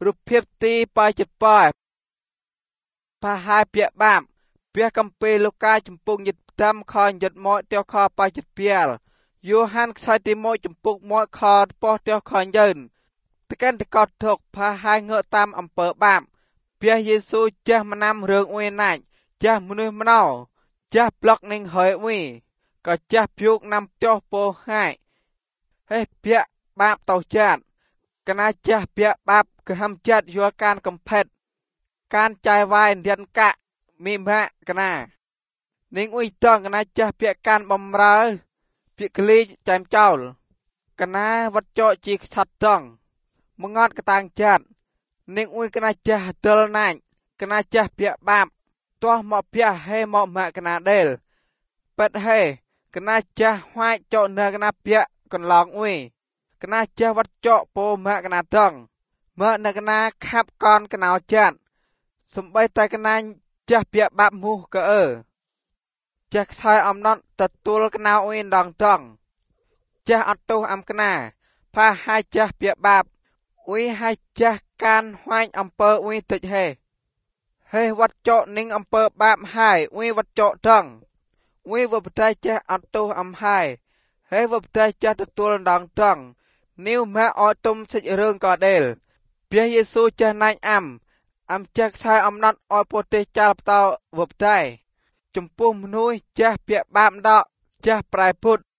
រូបភាពទី88ផាហាយពាក្យបាបព្រះកំពីលូកាចំពុកញិតតាមខញិតមកតេខ87យូហានខ្សែទី1ចំពុកមកខពោះតេខញើនតកាន់តកតទុកផាហាយងើតាមអំពើបាបព្រះយេស៊ូវចាស់មណាំរឿងអ៊ុយណាច់ចាស់មនុស្សម្ណោចាស់ប្លុកនឹងហើយអ៊ុយក៏ចាស់ភៀកណាំតោពោហាយហេពាក្យបាបតោចាត់កណាចាស់ពាក្យបាបកហំចាត់យល់ការកំផិតការចាយវាយរៀនកៈមីម៉ាកណានឹងអ៊ុយតងកណាចាស់ពាក្យការបំរើពាក្យកលីចាមចោលកណាវត្តចោជីខ្សាត់តងមងត់កតាំងចាត់នឹងអ៊ុយកណាចាស់ទលណាច់កណាចាស់ពាក្យបាបតោះមកពាក្យហេមកម៉ាកណាដែលប៉ិតហេកណាចាស់ហួយចោនៅកណាពាក្យកន្លងអ៊ុយកណាចាស់វត្តចោពោម៉ាកណាតងមកនៅកណាខាប់កនកណៅចាត់សំបីតែកណាចាស់ពាក្យបាបមូក៏ចាស់ខ្សែអំណត់ទទួលកណៅអ៊ុយដងតងចាស់អត់ទោសអំកណាផាហាយចាស់ពាក្យបាបអ៊ុយហាយចាស់កានហួយអំពើអ៊ុយតិចហេវត្តចោនឹងអំពើបាបហាយអ៊ុយវត្តចោតងអ៊ុយវបតៃចាស់អត់ទោសអំហាយវបតៃចាស់ទទួលដងតងនីវម៉ាអត់ទុំសិចរឿងក៏ដែលព្រះយេស៊ូវចាស់ណាញ់អំចាស់ខ្សែអំណត់អត់ពោទេចាល់បតោវបតៃចំពោះមនុស្សចាស់ពាក្យបាបដកចាស់ប្រែពុត